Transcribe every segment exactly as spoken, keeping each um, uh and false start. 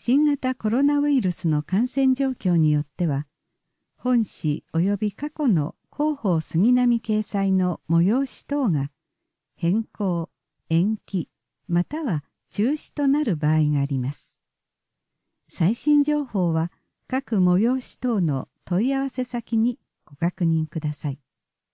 新型コロナウイルスの感染状況によっては、本誌及び過去の広報杉並掲載の催し等が変更、延期、または中止となる場合があります。最新情報は各催し等の問い合わせ先にご確認ください。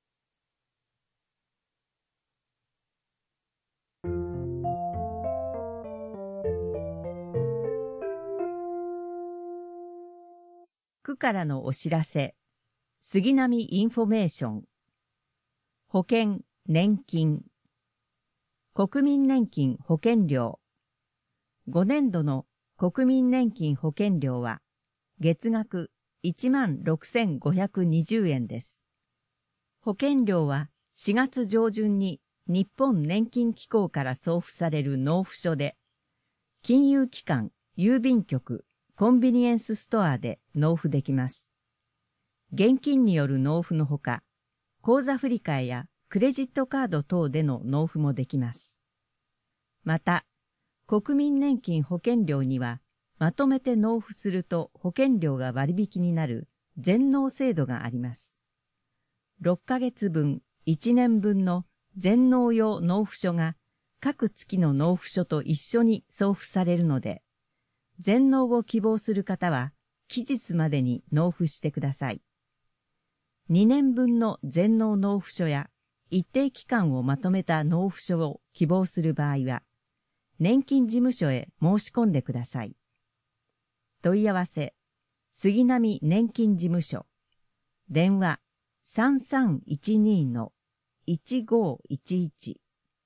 区からのお知らせ。杉並インフォメーション。保険、年金。国民年金保険料。ごねんどの国民年金保険料は月額 いちまんろくせんごひゃくにじゅうえんです。保険料はしがつ上旬に日本年金機構から送付される納付書で、金融機関、郵便局、コンビニエンスストアで納付できます。現金による納付のほか、口座振替やクレジットカード等での納付もできます。また、国民年金保険料には、まとめて納付すると保険料が割引になる全納制度があります。ろっかげつぶん、いちねんぶんの全納用納付書が各月の納付書と一緒に送付されるので、全納を希望する方は期日までに納付してください。にねんぶんの全納納付書や一定期間をまとめた納付書を希望する場合は、年金事務所へ申し込んでください。問い合わせ、杉並年金事務所。電話 さんさんいちに のいちごいちいち。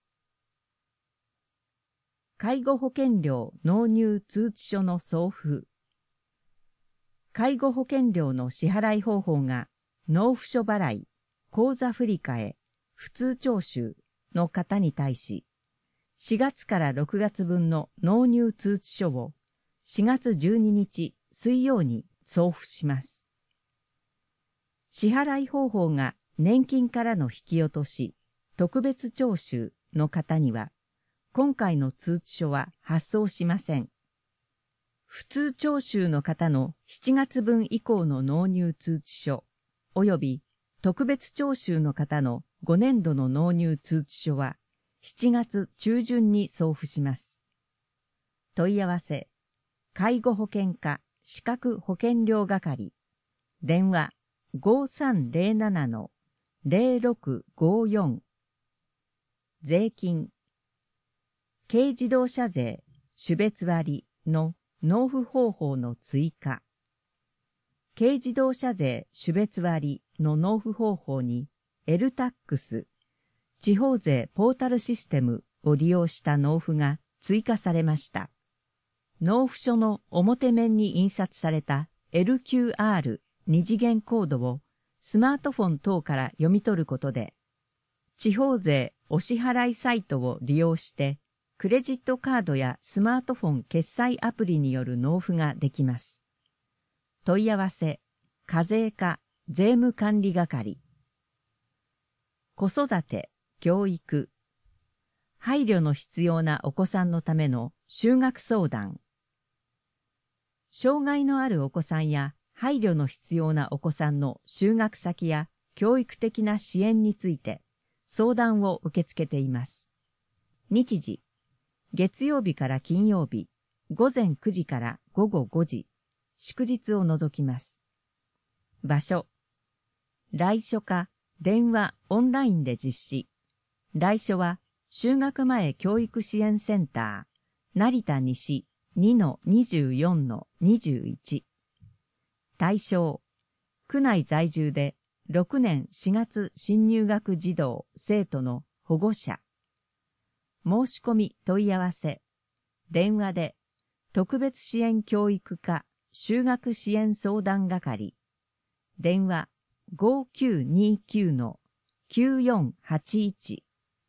介護保険料納入通知書の送付。介護保険料の支払い方法が納付書払い、口座振替、普通徴収の方に対し、しがつからろくがつぶんの納入通知書をしがつじゅうににち水曜に送付します。支払い方法が年金からの引き落とし、特別徴収の方には、今回の通知書は発送しません。普通徴収の方のしちがつぶん以降の納入通知書、及び特別徴収の方のごねんどの納入通知書はしちがつちゅうじゅんに送付します。問い合わせ、介護保険課資格保険料係、電話 ごさんぜろなな のぜろろくごよん。税金、軽自動車税種別割の納付方法の追加。軽自動車税種別割の納付方法に エルタックス、地方税ポータルシステムを利用した納付が追加されました。納付書の表面に印刷された エルキューアール 二次元コードをスマートフォン等から読み取ることで、地方税お支払いサイトを利用してクレジットカードやスマートフォン決済アプリによる納付ができます。問い合わせ、課税課税務管理係。子育て、教育。配慮の必要なお子さんのための就学相談。障害のあるお子さんや配慮の必要なお子さんの就学先や教育的な支援について相談を受け付けています。日時、月曜日から金曜日、ごぜんくじからごごごじ、祝日を除きます。場所、来所か電話、オンラインで実施。来所は就学前教育支援センター、成田西 にのにじゅうよんのにじゅういち。対象、区内在住でろくねんしがつ新入学児童、生徒の保護者。申し込み問い合わせ。電話で、特別支援教育課就学支援相談係。電話 ごきゅうにきゅうのきゅうよんはちいち。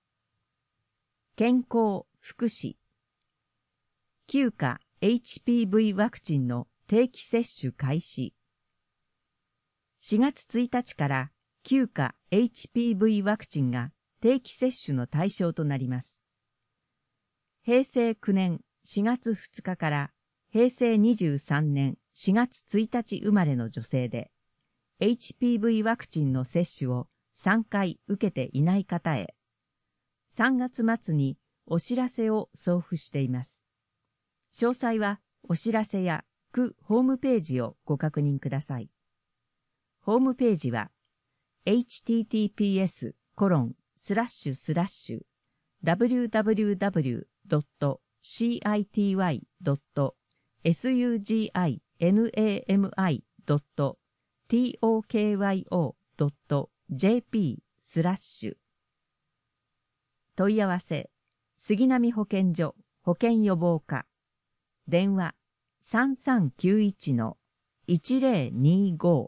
健康、福祉。きゅうか エイチピーブイ ワクチンの定期接種開始。しがつついたちからきゅうか エイチピーブイ ワクチンが定期接種の対象となります。へいせいきゅうねんしがつふつかからへいせいにじゅうさんねんしがつついたち生まれの女性で、エイチピーブイ ワクチンの接種をさんかい受けていない方へ、さんがつまつにお知らせを送付しています。詳細はお知らせや区ホームページをご確認ください。ホームページは エイチティーティーピーエスコロンスラッシュスラッシュダブリューダブリューダブリュードットシーアイティーワイドットエスユージーアイエヌエーエムアイドットトーカヨドットジェーピースラッシュ問い合わせ杉並保健所保健予防課電話 さんさんきゅういちのいちぜろにご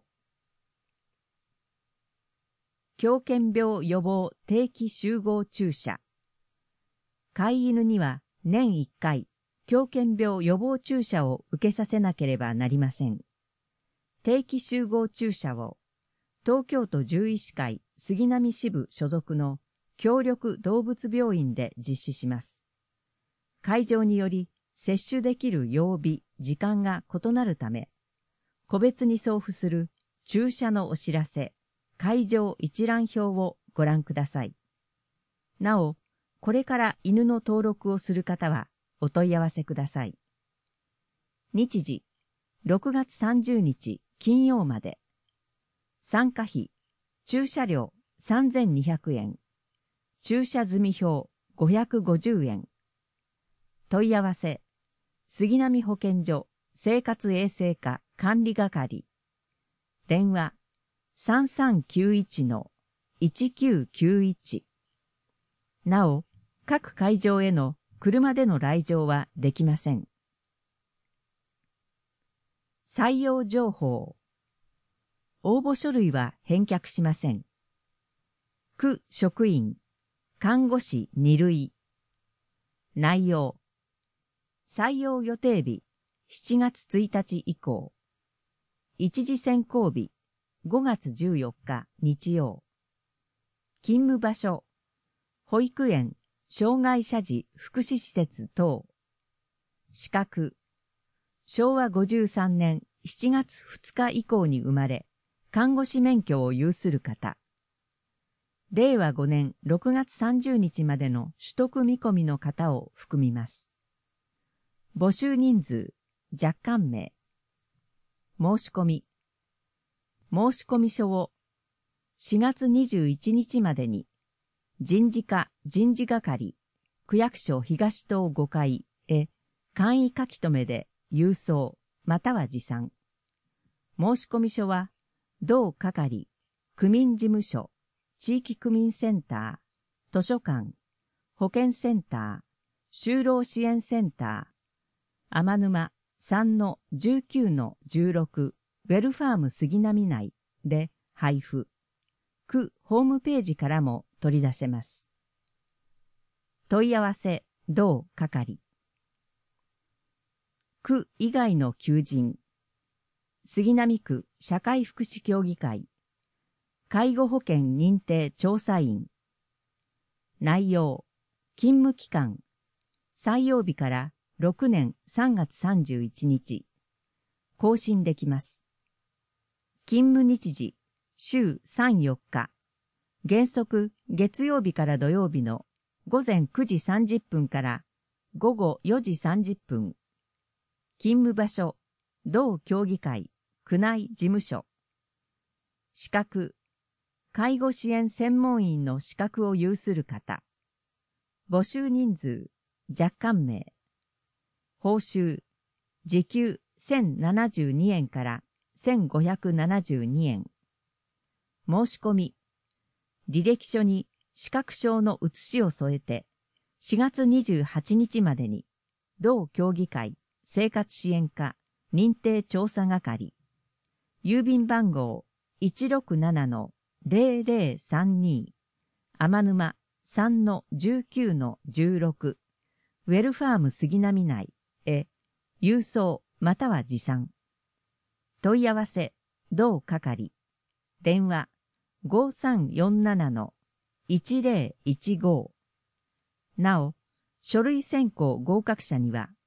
狂犬病予防定期集合注射。飼い犬には年いっかい狂犬病予防注射を受けさせなければなりません。定期集合注射を東京都獣医師会杉並支部所属の協力動物病院で実施します。会場により接種できる曜日、時間が異なるため、個別に送付する注射のお知らせ、会場一覧表をご覧ください。なお、これから犬の登録をする方はお問い合わせください。日時、ろくがつさんじゅうにち金曜まで。参加費、注射料さんぜんにひゃくえん。注射済表ごひゃくごじゅうえん。問い合わせ、杉並保健所生活衛生課管理係。電話、さんさんきゅういちのいちきゅうきゅういち。なお、各会場への車での来場はできません。採用情報。応募書類は返却しません。区職員、看護師に類。内容。採用予定日しちがつついたち以降。一次選考日ごがつじゅうよっか日曜。勤務場所。保育園、障害者児福祉施設等。資格。しょうわごじゅうさんねんしちがつふつか以降に生まれ、看護師免許を有する方。れいわごねんろくがつさんじゅうにちまでの取得見込みの方を含みます。募集人数、若干名。申し込み。申込書をしがつにじゅういちにちまでに人事課人事係区役所東棟ごかいへ簡易書き留めで郵送または持参。申込書は同係区民事務所地域区民センター図書館保健センター就労支援センター天沼 さんのじゅうきゅうのじゅうろくウェルファーム杉並内で配布。区ホームページからも取り出せます。問い合わせ、同係。区以外の求人。杉並区社会福祉協議会。介護保険認定調査員。内容、勤務期間。採用日からろくねんさんがつさんじゅういちにち。更新できます。勤務日時、週さん、よっか。原則、月曜日から土曜日のごぜんくじさんじゅっぷんからごごよじさんじゅっぷん。勤務場所、同協議会、区内事務所。資格、介護支援専門員の資格を有する方。募集人数、若干名。報酬、時給せんななじゅうにえんからせんごひゃくななじゅうにえん。申し込み。履歴書に資格証の写しを添えて、しがつにじゅうはちにちまでに、同協議会生活支援課認定調査係。郵便番号 いちろくななのぜろぜろさんに 天沼 さんのじゅうきゅうのじゅうろく ウェルファーム杉並内へ郵送または持参。問い合わせ、同係。電話、ごさんよんななのいちぜろいちご。なお、書類選考合格者には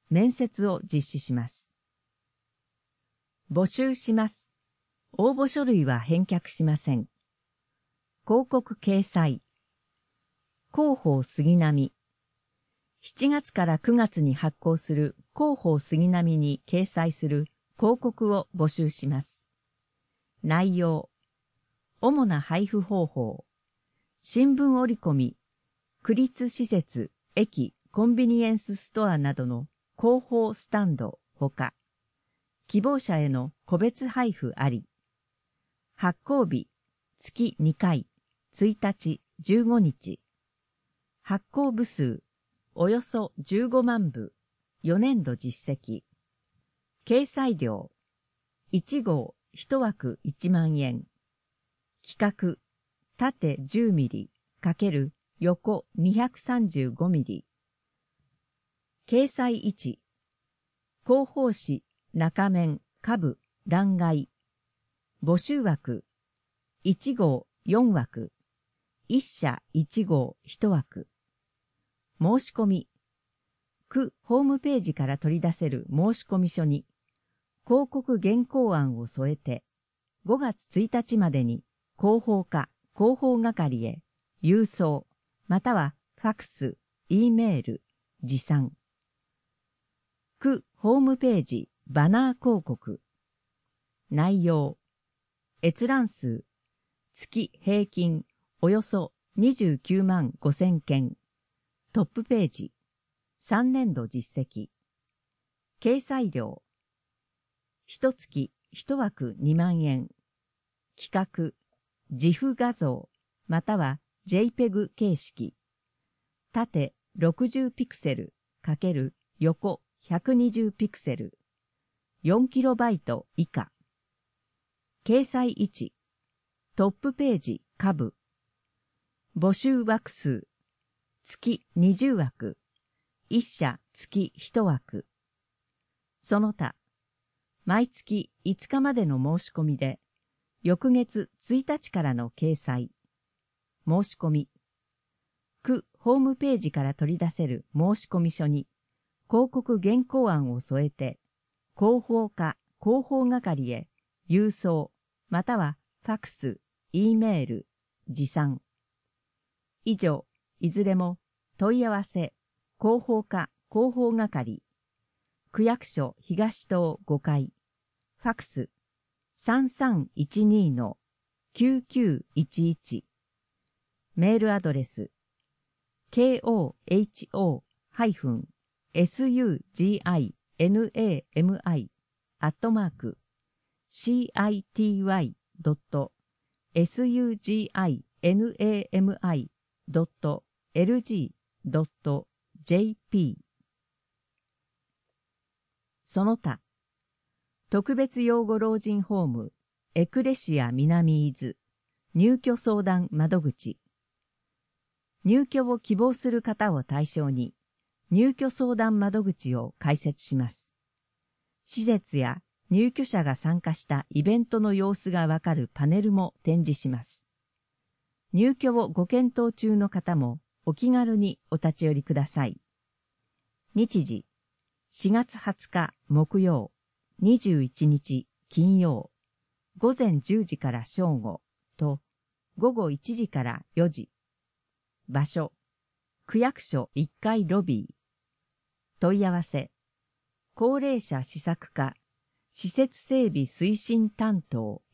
面接を実施します。募集します。応募書類は返却しません。広告掲載。広報杉並。しちがつからくがつに発行する広報杉並に掲載する広告を募集します。内容。主な配布方法。新聞折り込み。区立施設、駅、コンビニエンスストアなどの広報スタンドほか、希望者への個別配布あり。発行日、月にかい、ついたち、じゅうごにち。発行部数、およそじゅうごまんぶ、よねんど実績。掲載料、いちごういちわくいちまんえん。企画、縦じゅうミリ×横にひゃくさんじゅうごミリ。掲載位置、広報誌、中面、下部、欄外。募集枠、いちごうよんわく。いっしゃいちごういちわく。申し込み。区ホームページから取り出せる申込書に、広告原稿案を添えて、ごがつついたちまでに広報課、広報係へ郵送、またはファクス、Eメール、持参。区ホームページバナー広告。内容。閲覧数。月平均およそにじゅうきゅうまんごせんけん。トップページ。さんねんど実績。掲載料。ひとつきいちわくにまんえん。企画。ジフ画像、または ジェイペグ 形式。縦ろくじゅうピクセル×横ひゃくにじゅうピクセル。よんキロバイト以下。掲載位置。トップページ下部。募集枠数。月にじゅうわく。いっしゃ月いちわく。その他、毎月いつかまでの申し込みで、翌月ついたちからの掲載。申し込み。区ホームページから取り出せる申込書に、広告原稿案を添えて、広報課、広報係へ郵送、またはファクス、Eメール、持参。以上、いずれも問い合わせ、広報課、広報係、区役所東棟ごかい、ファクス、さんさんいちにのきゅうきゅういちいち、メールアドレス、ケーオーエイチオーエスユージーアイエヌエーエムアイ アットマーク シーアイティーワイドットエスユージーアイエヌエーエムアイドットエルジードットジェーピー。その他、特別養護老人ホームエクレシア南伊豆入居相談窓口。入居を希望する方を対象に入居相談窓口を開設します。施設や入居者が参加したイベントの様子がわかるパネルも展示します。入居をご検討中の方もお気軽にお立ち寄りください。日時、しがつはつか木曜、にじゅういちにち金曜、ごぜんじゅうじから正午とごごいちじからよじ。場所、区役所いっかいロビー。問い合わせ、高齢者施策課、施設整備推進担当。